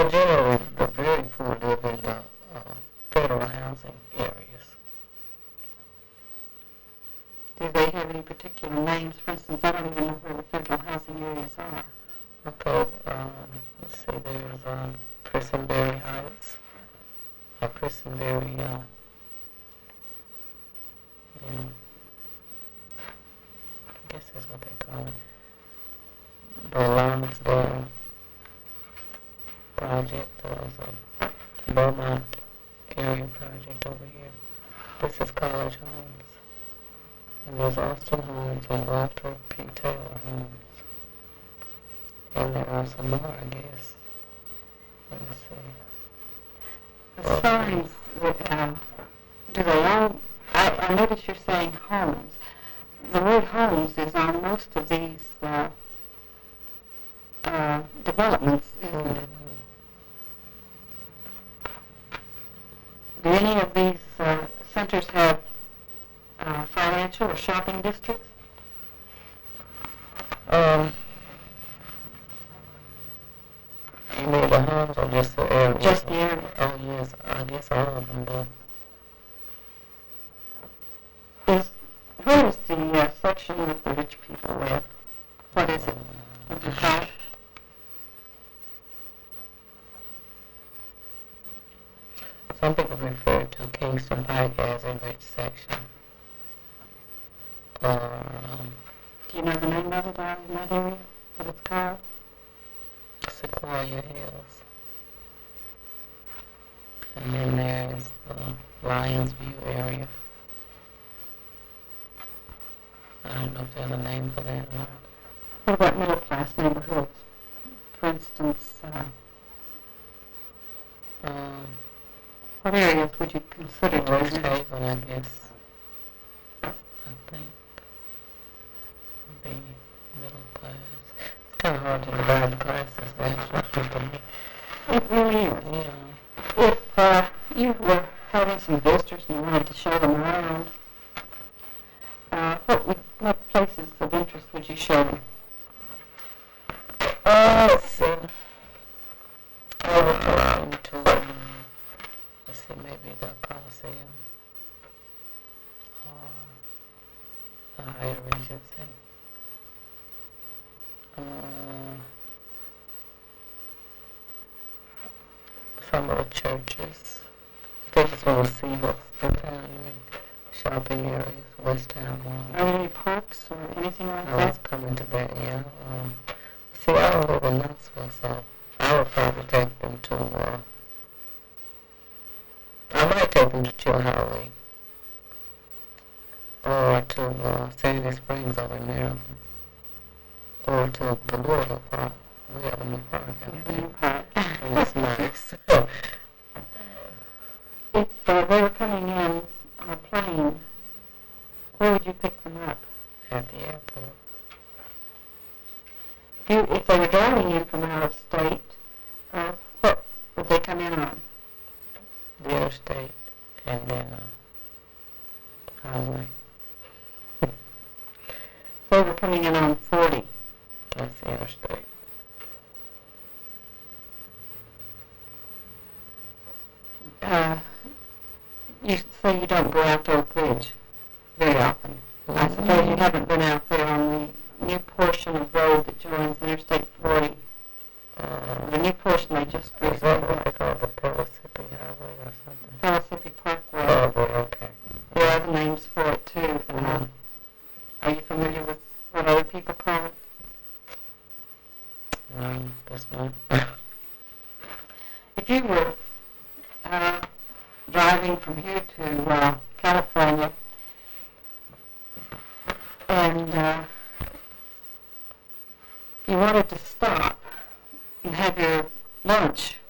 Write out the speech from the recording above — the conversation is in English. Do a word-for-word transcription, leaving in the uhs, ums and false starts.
Well, generally, the very poor live in the uh, federal housing areas. Do they have any particular names? For instance, I don't even know where the federal housing areas are. Okay, um, let's see, there's um, Prisonberry Heights, or Prisonberry, uh, yeah, I guess that's what they call it. The Lonsdale Project, there's a Beaumont area project over here. This is College Homes. And there's Austin Homes and Walter P. Taylor Homes. And there are some more, I guess. Let me see. The signs, that, um, do they all, I, I notice you're saying homes. The word homes is on most of these uh, uh, developments, isn't Mm-hmm. it? Do any of these uh, centers have uh, financial or shopping districts? Um, you mean the homes or just the area? Just the area. Oh, yes, I guess all of them do. Is, where is the uh, section that the rich people live? What is it? What do you call it? Some people refer to Kingston Pike as a rich section. Or, um, Do you know the name of it out in that area? What it's called? Sequoia Hills. And then there's the Lions View area. I don't know if there's a name for that or not. What about middle class neighborhoods? For instance, uh, Um, what areas would you consider to West be? Haven, I guess. I think. Would be middle class. It's kind of hard to divide the classes, actually, to me. It really is. Yeah. If uh, you were having some visitors and you wanted to show them around, uh, what would, what places of interest would you show them? Uh, let's see. I would go into, um, let's see, maybe the Coliseum or the Hyatt Regency. Uh, some of the churches. I think it's want to see what's in town, you mean, shopping areas, West Town Mall. Are there any parks or anything like I was that? coming to that, yeah. Um, see, I don't live in Knoxville, so I would probably take them to, uh, I might take them to Chilhowee. Or to uh, Sandy Springs over in Maryland. Or to the Louisville Park. We have a new park out there. Any park? And it's nice. If uh, they were coming in on a plane, where would you pick them up? At the airport. If, you, if they were driving in from out of state, uh, what would they come in on? The interstate. And then, uh, highway. They were coming in on forty. That's the interstate. Uh, you say you don't go out to Oak Ridge very often. I suppose you haven't been out there on the new portion of road that joins Interstate forty. Uh, The new portion they just is that what they call the Pellissippi Highway or something? Mississippi Parkway. Oh, boy, okay. There are other names for it too. Uh, are you familiar with what other people call it? Um, that's not. If you were uh, driving from here to uh, California and uh, you wanted to stop and have your lunch